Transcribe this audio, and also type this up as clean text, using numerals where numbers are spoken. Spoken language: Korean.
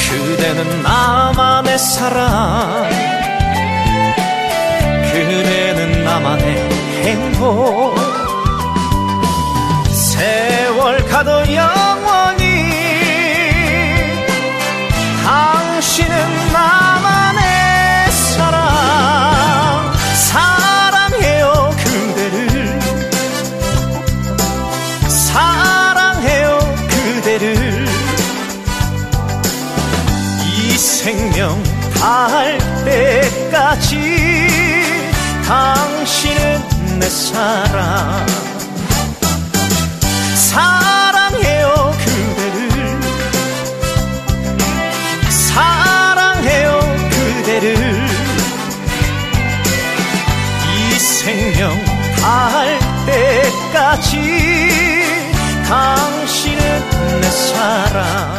그대는 나만의 사랑, 그대는 나만의 행복. 세월 가도 영원히 당신은 나만의 사랑. 사랑해요 그대를, 사랑해요 그대를. 이 생명 다할 때까지 당신은 내 사랑. 사랑해요 그대를, 사랑해요 그대를. 이 생명 다할 때까지 당신은 내 사랑.